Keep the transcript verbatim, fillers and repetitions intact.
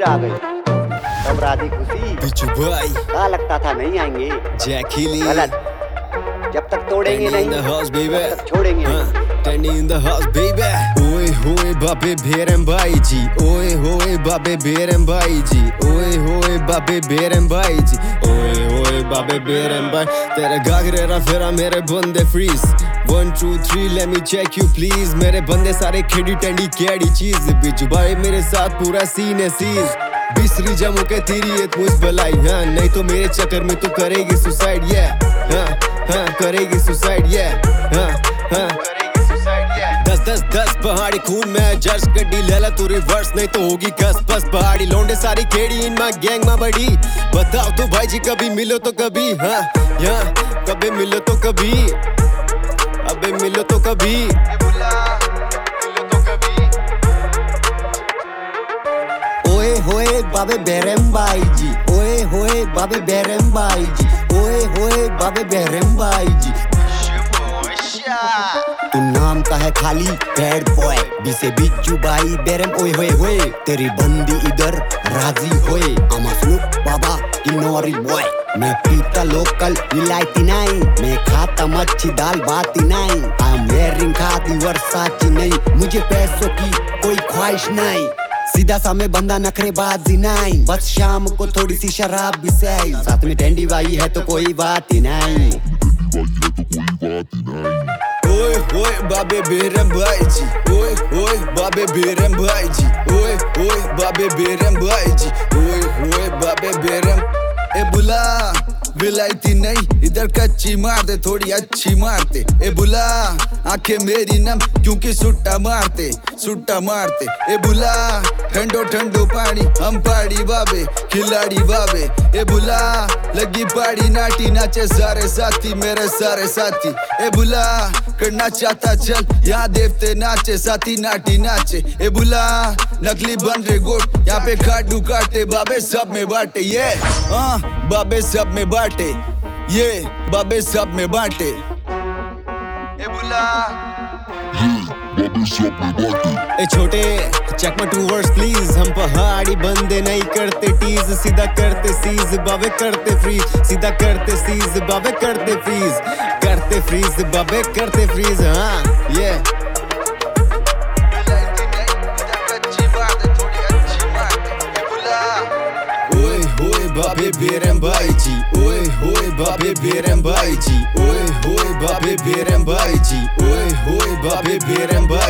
आ गई। तब राजी खुशी बिच्छू भाई कहा लगता था नहीं आएंगे। जैकिली गलत, जब तक तोड़ेंगे नहीं तब तक छोड़ेंगे नहीं। Danny in the house, baby. Oi hoy babe berem bhai ji. Oi hoy babe berem bhai ji. Oi hoy babe berem bhai ji. Oi hoy babe berem bhai. तेरा घाघरा फेरा मेरे बंदे freeze. One two three let me check you please. मेरे बंदे सारे खेड़ी टेंडी कैडी चीज। बिच्छू भाई मेरे साथ पूरा सीन है सीज। बिसरी जमू के तेरी एक मुझ बलाई हाँ नहीं तो मेरे चक्कर में तू करेगी सुसाइड yeah हाँ हाँ करेगी सुसाइड yeah हाँ हाँ दस दस दस पहाड़ी खून में जर्स गड्डी लेला तू रिवर्स नहीं तो होगी कस बस पहाड़ी लौंडे सारी खेड़ी इन मां गैंग मां बड़ी। बताओ तो भाई जी कभी मिलो तो कभी हाँ यहाँ कभी मिलो तो कभी अबे मिलो तो कभी ओए होए बाबे बेरम भाई जी। ओए होए बाबे बेरम भाई जी। ओए होए बाबे बेरम भाई जी। तू नाम का है खाली बैड बॉय जिसे बिच्छू भाई बेरम ओए होए होए तेरी बंदी इधर राजी होए आमा स्नूप बाबा की नौरी बॉय। मैं पीता लोकल इलायती नहीं मैं खाता मच्छी दाल बाती नहीं आई एम वेयरिंग खाती वर्साची नहीं मुझे पैसों की कोई ख्वाहिश नहीं सीधा सा मैं बंदा नखरेबाजी नहीं बस शाम को थोड़ी सी शराब भी सही साथ में डंडी भाई है तो कोई बात ही नहीं। ओए ओए बाबे बेरम भाई जी। ओए ओए बाबे बेरम भाई जी। ओए ओए बाबे बेरम भाई जी। ओए ओए बाबे बेरम ए बुला विलायती नहीं इधर कच्ची मार दे थोड़ी अच्छी मारते। ए बुला आंखें मेरी नम क्योंकि सुट्टा मारते सुट्टा मारते। ए बुला ठंडो ठंडो पानी हम पाड़ी बाबे खिलाड़ी बाबे। ए बुला लगी पाड़ी नाटी नाचे सारे साथी मेरे सारे साथी। ए बुला करना चाहता चल यहाँ देवते नाचे साथी नाटी नाचे। ए बुला नकली बन रहे गोट यहाँ पे खाटू काटे बाबे सब में बांटे ये हाँ बाबे सब में बांटे ये बाबे सब में बांटे। ए बुला ए छोटे check my two words please हम पहाड़ी बंदे नहीं करते टीज सीधा करते सीज बाबे करते फ्रीज सीधा करते सीज बाबे करते फ्रीज करते फ्रीज बाबे करते फ्रीज हाँ ये ओए होए बाबे बेरम भाई जी। ओए होए बाबे बेरम भाई जी। ओए होए बाबे बेरम भाई जी। ओए होए बाबे बेरम भाई